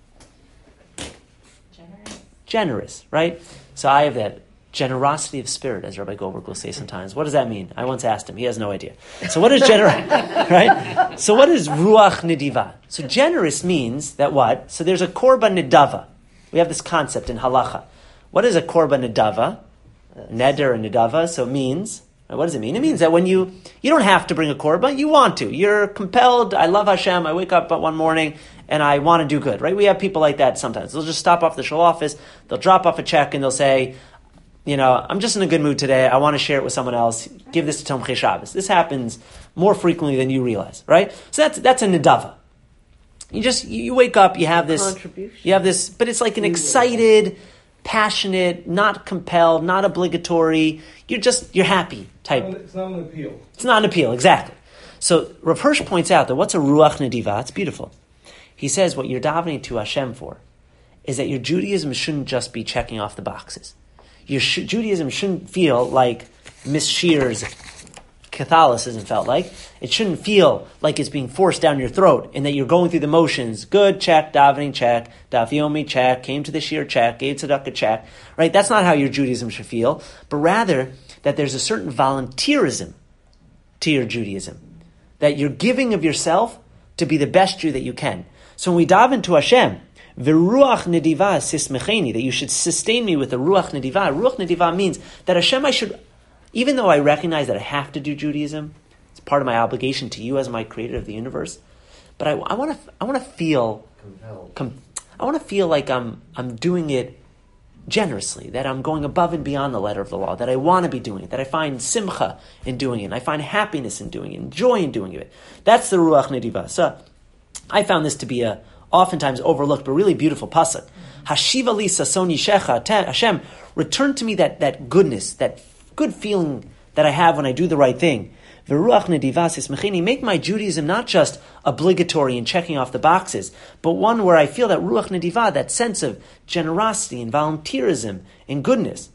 Generous, right? So I have that generosity of spirit, as Rabbi Goldberg will say sometimes. What does that mean? I once asked him. He has no idea. So what is generous, right? So what is ruach nediva? So generous means that what? So there's a korban nedava. We have this concept in halacha. What is a korban nedava? Neder and nedava. So it means, what does it mean? It means that when you don't have to bring a korban, you want to. You're compelled. I love Hashem. I wake up one morning and I want to do good, right? We have people like that sometimes. They'll just stop off the shul office. They'll drop off a check and they'll say, I'm just in a good mood today. I want to share it with someone else. Give this to Tomchei Shabbos. This happens more frequently than you realize, right? So that's a nedava. You wake up, you have this, but it's like an excited, passionate, not compelled, not obligatory. You're happy type. It's not an appeal. It's not an appeal, exactly. So Rav Hirsch points out that what's a ruach nediva? It's beautiful. He says what you're davening to Hashem for is that your Judaism shouldn't just be checking off the boxes. Your Judaism shouldn't feel like Miss Shear's Catholicism felt like. It shouldn't feel like it's being forced down your throat and that you're going through the motions. Good, check, davening, check, daf yomi, check, came to the Shear, check, gave tzedakah, check. Right? That's not how your Judaism should feel, but rather that there's a certain volunteerism to your Judaism. That you're giving of yourself to be the best Jew that you can. So when we daven to Hashem, V'ruach nediva sismecheni, that you should sustain me with the ruach nediva. Ruach nediva means that Hashem, even though I recognize that I have to do Judaism, it's part of my obligation to you as my creator of the universe, but I want to feel compelled. I want to feel like I'm doing it generously, that I'm going above and beyond the letter of the law, that I want to be doing it, that I find simcha in doing it, and I find happiness in doing it, and joy in doing it. That's the ruach nediva. So I found this to be a oftentimes overlooked, but really beautiful pasuk. Hashiva li sason yishecha. Hashem, return to me that goodness, that good feeling that I have when I do the right thing. V'ruach nediva sismecheni. Make my Judaism not just obligatory and checking off the boxes, but one where I feel that ruach nediva, that sense of generosity and volunteerism and goodness.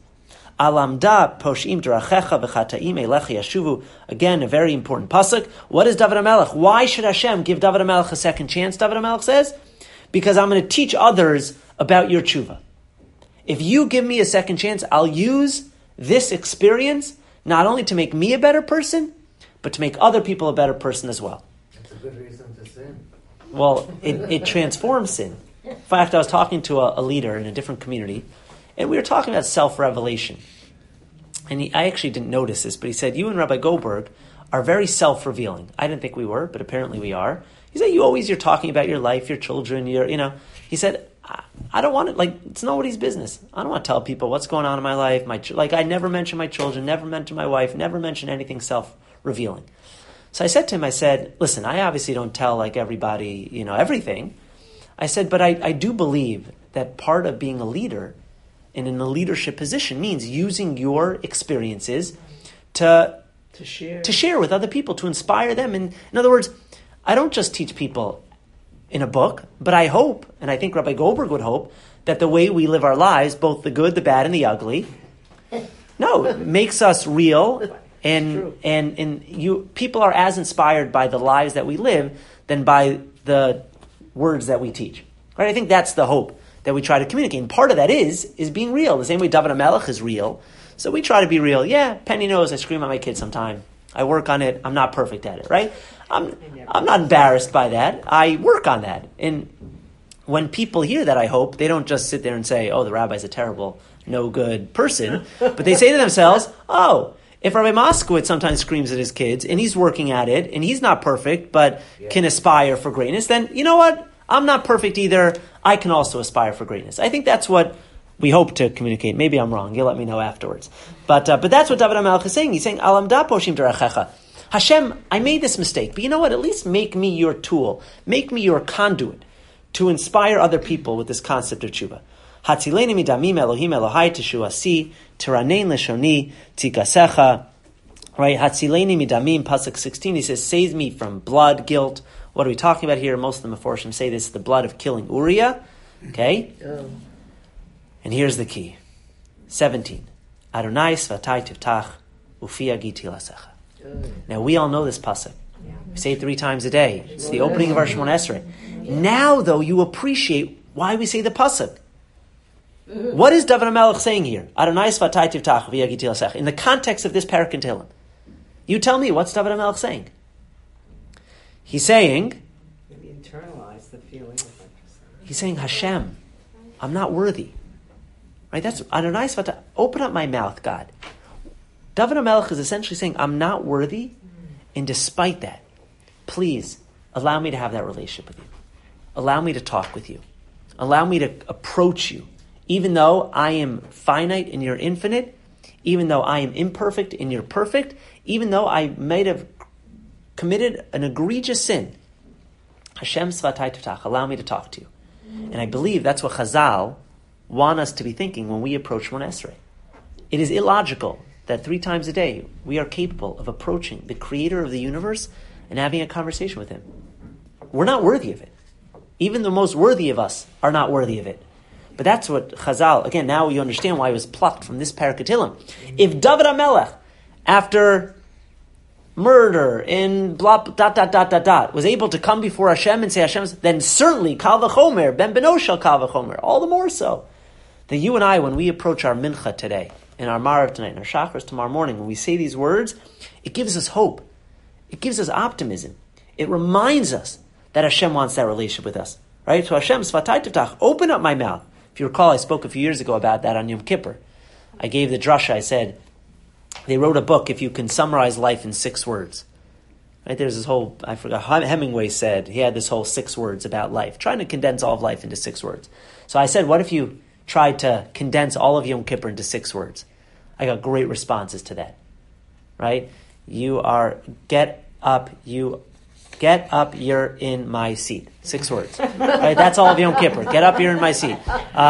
Alamda poshim drachecha v'chataim elecha yashuvu. Again, a very important pasuk. What is David HaMelech? Why should Hashem give David HaMelech a second chance? David HaMelech says, because I'm going to teach others about your tshuva. If you give me a second chance, I'll use this experience not only to make me a better person, but to make other people a better person as well. That's a good reason to sin. Well, it transforms sin. In fact, I was talking to a leader in a different community, and we were talking about self-revelation. And I actually didn't notice this, but he said, you and Rabbi Goldberg are very self-revealing. I didn't think we were, but apparently we are. He said, you're talking about your life, your children, he said, I don't want it, it's nobody's business. I don't want to tell people what's going on in my life. I never mention my children, never mention my wife, never mention anything self-revealing. So I said to him, listen, I obviously don't tell everybody, everything. I said, but I do believe that part of being a leader and in a leadership position means using your experiences to share with other people, to inspire them. And in other words, I don't just teach people in a book, but I hope, and I think Rabbi Goldberg would hope, that the way we live our lives, both the good, the bad, and the ugly, makes us real, and people are as inspired by the lives that we live than by the words that we teach. Right? I think that's the hope that we try to communicate. And part of that is being real. The same way David HaMelech is real. So we try to be real. Yeah, Penny knows I scream at my kids sometime. I work on it. I'm not perfect at it, right? I'm not embarrassed by that. I work on that. And when people hear that, I hope, they don't just sit there and say, oh, the rabbi's a terrible, no good person, but they say to themselves, oh, if Rabbi Moskowitz sometimes screams at his kids, and he's working at it, and he's not perfect, but can aspire for greatness, then you know what? I'm not perfect either. I can also aspire for greatness. I think that's what we hope to communicate. Maybe I'm wrong. You'll let me know afterwards. But that's what David HaMelech is saying. He's saying, Alam da poshim derachecha. Hashem, I made this mistake, but you know what? At least make me your tool. Make me your conduit to inspire other people with this concept of tshuva. Hatzileni midamim Elohim Elohai teshuasi tiranein leshoni tikasecha. Right? Hatzileni midamim, pasuk 16. He says, save me from blood, guilt. What are we talking about here? Most of the Meforshim say this is the blood of killing Uriah. Okay? Oh. And here's the key. 17. Adonai svatai tiftach ufi agiti lasecha. Now we all know this pasuk. We say it 3 times a day. It's the opening of our Shemona Esrei. Now, though, you appreciate why we say the pasuk. What is David HaMelech saying here? Adonai svatai tiftach ufi agiti lasecha. In the context of this parak in Tehillim. You tell me, what's David HaMelech saying? He's saying, maybe internalize the feeling of he's saying, Hashem, I'm not worthy. Right? That's Adonai Svatai. Open up my mouth, God. David HaMelech is essentially saying, I'm not worthy, and despite that, please allow me to have that relationship with you. Allow me to talk with you. Allow me to approach you. Even though I am finite and you're infinite, even though I am imperfect and you're perfect, even though I might have committed an egregious sin, Hashem Svatai Tiftach, allow me to talk to you. And I believe that's what Chazal want us to be thinking when we approach Shemona Esrei. It is illogical that 3 times a day we are capable of approaching the creator of the universe and having a conversation with him. We're not worthy of it. Even the most worthy of us are not worthy of it. But that's what Chazal, again, now you understand why it was plucked from this parak of Tehillim. If David HaMelech, after murder in blah, ... was able to come before Hashem and say Hashem, then certainly Kal V'chomer, Ben Benoshel Kal V'chomer, all the more so. That you and I, when we approach our mincha today, and our marav tonight, and our shachris tomorrow morning, when we say these words, it gives us hope. It gives us optimism. It reminds us that Hashem wants that relationship with us. Right? So Hashem, Svatai Tiftach, open up my mouth. If you recall, I spoke a few years ago about that on Yom Kippur. I gave the drasha, I said, they wrote a book, if you can summarize life in 6 words. Right? There's this whole, I forgot, Hemingway said, he had this whole 6 words about life, trying to condense all of life into 6 words. So I said, what if you tried to condense all of Yom Kippur into 6 words? I got great responses to that. Right? Get up, you're in my seat. 6 words. Right? That's all of Yom Kippur. Get up, you're in my seat.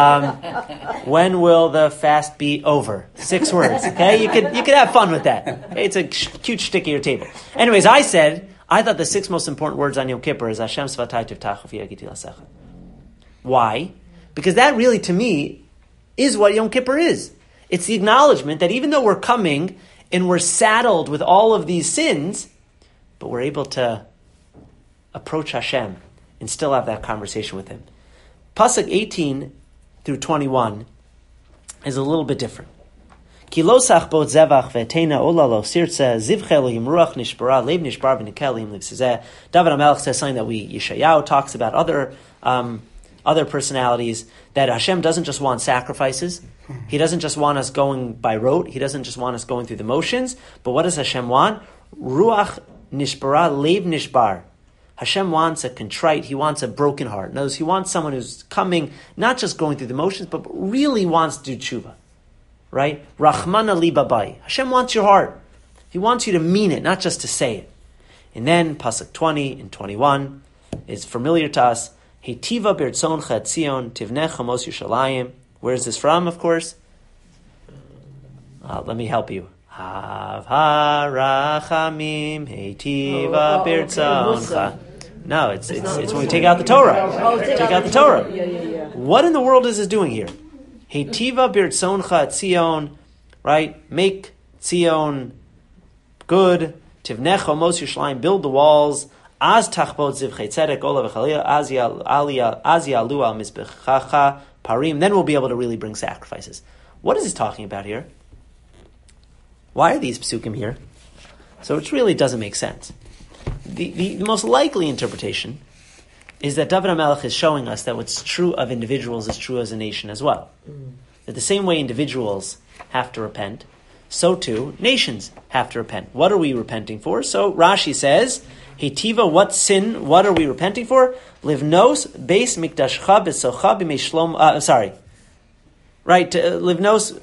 When will the fast be over? 6 words. Okay? You could have fun with that. Okay? It's a cute shtick at your table. Anyways, I thought the 6 most important words on Yom Kippur is Hashem Svatai Tiftach Ufi Agiti Lasecha. Why? Because that really, to me, is what Yom Kippur is. It's the acknowledgement that even though we're coming and we're saddled with all of these sins, but we're able to approach Hashem and still have that conversation with Him. Pasuk 18 through 21 is a little bit different. Ki lo sachbot zevach ve'teina olalo sirtze zivche Elohim ruach nishbara lev nishbar v'nikel liv sizeh. David HaMelech says something that Yeshayahu talks about other personalities, that Hashem doesn't just want sacrifices. He doesn't just want us going by rote. He doesn't just want us going through the motions. But what does Hashem want? Ruach nishbara lev nishbar. Hashem wants a contrite, He wants a broken heart. Notice He wants someone who's coming, not just going through the motions, but really wants to do tshuva. Right? Rachmana li babai. Hashem wants your heart. He wants you to mean it, not just to say it. And then, Pasuk 20 and 21 is familiar to us. Heitiva b'rtzoncha et Tzion tivnech chamos Yerushalayim. Where is this from, of course? Let me help you. Hav harachamim heitiva b'rtzoncha. No, it's when we take out the Torah. Take out the Torah. Yeah. What in the world is this doing here? Heitiva b'rtzoncha et Tzion, right? Make Tzion good. Tivnech chamos Yerushalayim. Build the walls. Az tachbot zivchei tzedek ola v'chalila az yalu al mizbechacha parim. Then we'll be able to really bring sacrifices. What is he talking about here? Why are these psukim here? So it really doesn't make sense. The most likely interpretation is that David HaMelech is showing us that what's true of individuals is true as a nation as well. that the same way individuals have to repent, so too nations have to repent. What are we repenting for? So Rashi says, Heitiva, what sin, what are we repenting for? Livnos beis mikdashcha besocha b'mei shlom, Right, Livnos,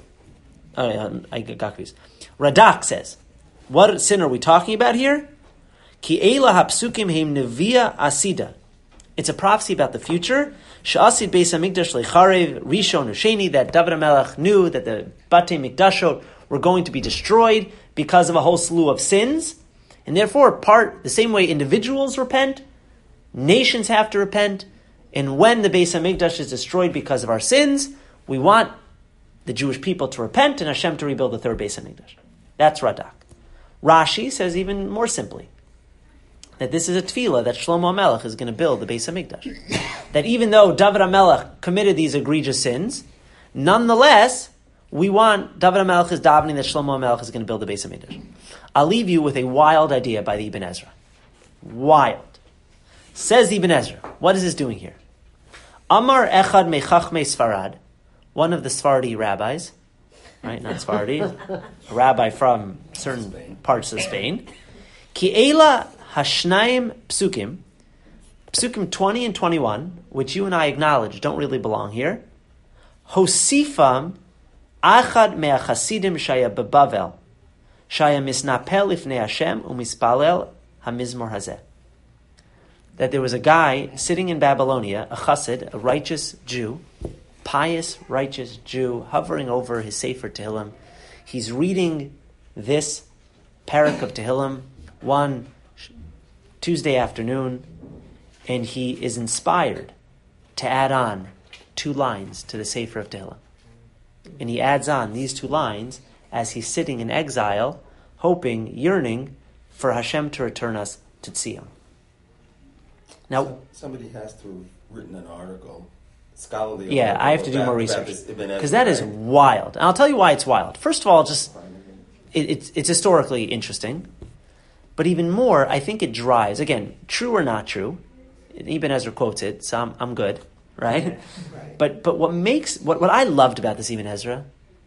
I got confused. Radak says, what sin are we talking about here? Ki eila hapsukim heim nevia asida. It's a prophecy about the future. Sha'asid beis hamikdash lecharev rishon usheni, that David HaMelech knew that the Batei Mikdashot were going to be destroyed because of a whole slew of sins. And therefore, the same way individuals repent, nations have to repent, and when the Beis HaMikdash is destroyed because of our sins, we want the Jewish people to repent and Hashem to rebuild the third Beis HaMikdash. That's Radak. Rashi says even more simply, that this is a tefillah that Shlomo HaMelech is going to build the Beis HaMikdash. That even though David HaMelech committed these egregious sins, nonetheless, we want, David HaMelech is davening that Shlomo HaMelech is going to build the Beis HaMikdash. I'll leave you with a wild idea by the Ibn Ezra. Wild. Says the Ibn Ezra, what is this doing here? Amar Echad Mechachmei Sfarad, one of the Sephardi rabbis, right, not Sephardi, a rabbi from certain parts of Spain, Ki Eila Hashnaim Psukim, Psukim 20 and 21, which you and I acknowledge don't really belong here, Hosifam Achad Me'achasidim Shaya Bebavel, Shaya Misnapel Ifnei Hashem Umispalel HaMizmor Hazeh. That there was a guy sitting in Babylonia, a chassid, a righteous Jew, pious, righteous Jew, hovering over his Sefer Tehillim. He's reading this parak of Tehillim one Tuesday afternoon, and he is inspired to add on 2 lines to the Sefer of Tehillim. And he adds on these 2 lines as he's sitting in exile, hoping, yearning for Hashem to return us to Tzion. Now, somebody has to have written an article, scholarly. Yeah, I have to do more research because that is wild. And I'll tell you why it's wild. First of all, just it's historically interesting, but even more, I think it drives. Again, true or not true, Ibn Ezra quotes it, so I'm good, right? Right. But what I loved about this Ibn Ezra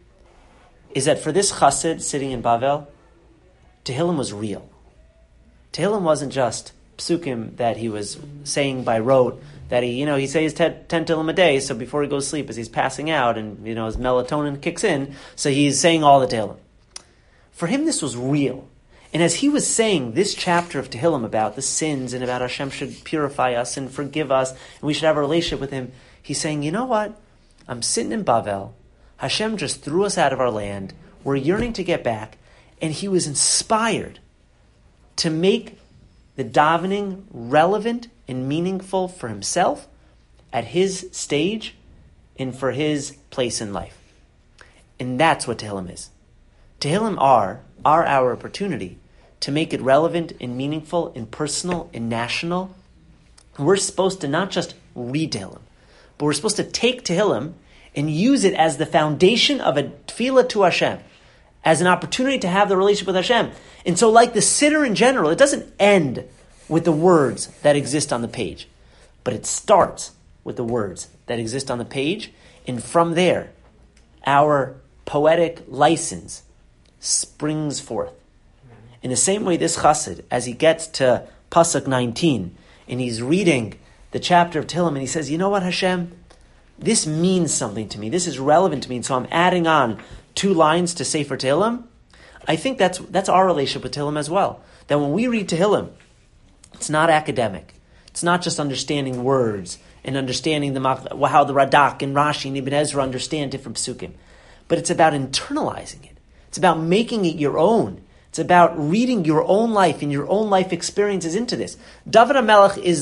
is that for this chassid sitting in Bavel, Tehillim was real. Tehillim wasn't just psukim that he was saying by rote, that he says 10 Tehillim a day, so before he goes to sleep, as he's passing out, and his melatonin kicks in, so he's saying all the Tehillim. For him, this was real. And as he was saying this chapter of Tehillim about the sins and about Hashem should purify us and forgive us, and we should have a relationship with Him, he's saying, you know what? I'm sitting in Bavel. Hashem just threw us out of our land. We're yearning to get back. And he was inspired to make the davening relevant and meaningful for himself at his stage and for his place in life. And that's what Tehillim is. Tehillim are our opportunity to make it relevant and meaningful and personal and national. We're supposed to not just read Tehillim, but we're supposed to take Tehillim and use it as the foundation of a tefillah to Hashem, as an opportunity to have the relationship with Hashem. And so like the Siddur in general, it doesn't end with the words that exist on the page, but it starts with the words that exist on the page, and from there, our poetic license springs forth. In the same way, this chassid, as he gets to Pasuk 19, and he's reading the chapter of Tehillim, and he says, you know what, Hashem? This means something to me. This is relevant to me, and so I'm adding on 2 lines to Sefer Tehillim. I think that's our relationship with Tehillim as well. That when we read Tehillim, it's not academic. It's not just understanding words and understanding how the Radak and Rashi and Ibn Ezra understand different psukim. But it's about internalizing it. It's about making it your own. It's about reading your own life and your own life experiences into this. David HaMelech is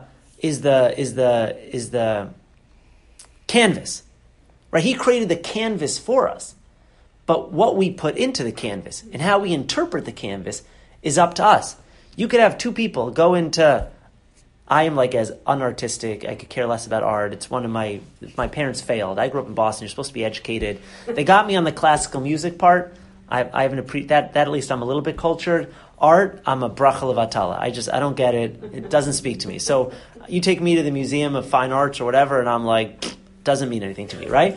the canvas, right? He created the canvas for us. But what we put into the canvas and how we interpret the canvas is up to us. You could have 2 people go into, I am like as unartistic, I could care less about art. It's one of my parents failed. I grew up in Boston, you're supposed to be educated. They got me on the classical music part. I haven't that at least I'm a little bit cultured. Art, I'm a bracha levatala. I don't get it. It doesn't speak to me. So you take me to the Museum of Fine Arts or whatever, and I'm like, doesn't mean anything to me, right?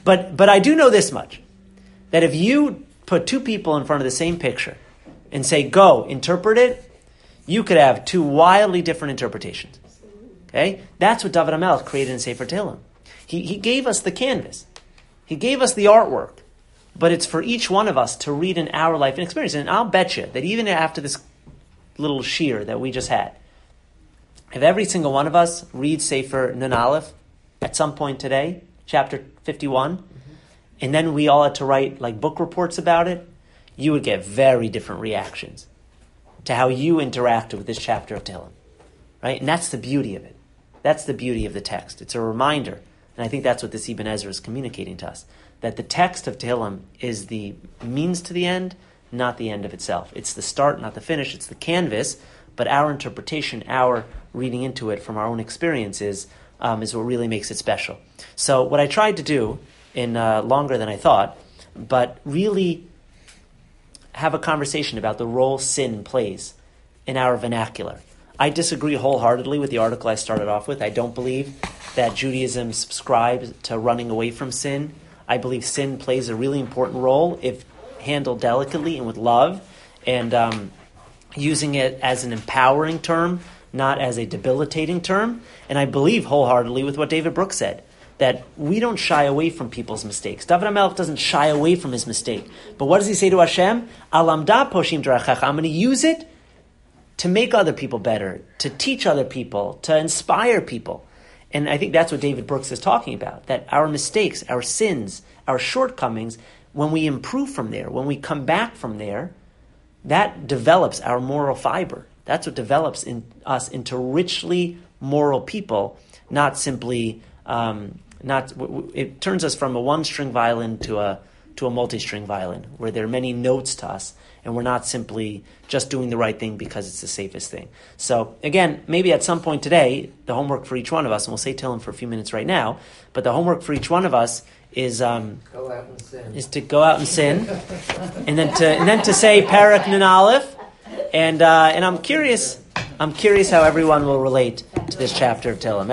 But I do know this much, that if you put two people in front of the same picture and say, go, interpret it, you could have two wildly different interpretations. Okay? That's what David HaMelech created in Sefer Tehillim. He gave us the canvas. He gave us the artwork. But it's for each one of us to read in our life and experience. And I'll bet you that even after this little shear that we just had, if every single one of us reads Sefer Nun Aleph at some point today, chapter 51, and then we all had to write like book reports about it, you would get very different reactions to how you interacted with this chapter of Tehillim. Right? And that's the beauty of it. That's the beauty of the text. It's a reminder, and I think that's what this Ibn Ezra is communicating to us, that the text of Tehillim is the means to the end, not the end of itself. It's the start, not the finish. It's the canvas, but our interpretation, our reading into it from our own experiences is what really makes it special. So what I tried to do in longer than I thought, but really have a conversation about the role sin plays in our vernacular. I disagree wholeheartedly with the article I started off with. I don't believe that Judaism subscribes to running away from sin. I believe sin plays a really important role if handled delicately and with love, and using it as an empowering term, not as a debilitating term. And I believe wholeheartedly with what David Brooks said, that we don't shy away from people's mistakes. David HaMelech doesn't shy away from his mistake. But what does he say to Hashem? Alamda poshim drachacha. I'm going to use it to make other people better, to teach other people, to inspire people. And I think that's what David Brooks is talking about, that our mistakes, our sins, our shortcomings, when we improve from there, when we come back from there, that develops our moral fiber. That's what develops in us into richly moral people, not simply, it turns us from a one-string violin to a multi-string violin, where there are many notes to us, and we're not simply just doing the right thing because it's the safest thing. So again, maybe at some point today, the homework for each one of us, and we'll say Tehillim for a few minutes right now, but the homework for each one of us is Go out and sin. is to go out and sin, and then to say Parak Nun Aleph, and I'm curious how everyone will relate to this chapter of Tehillim.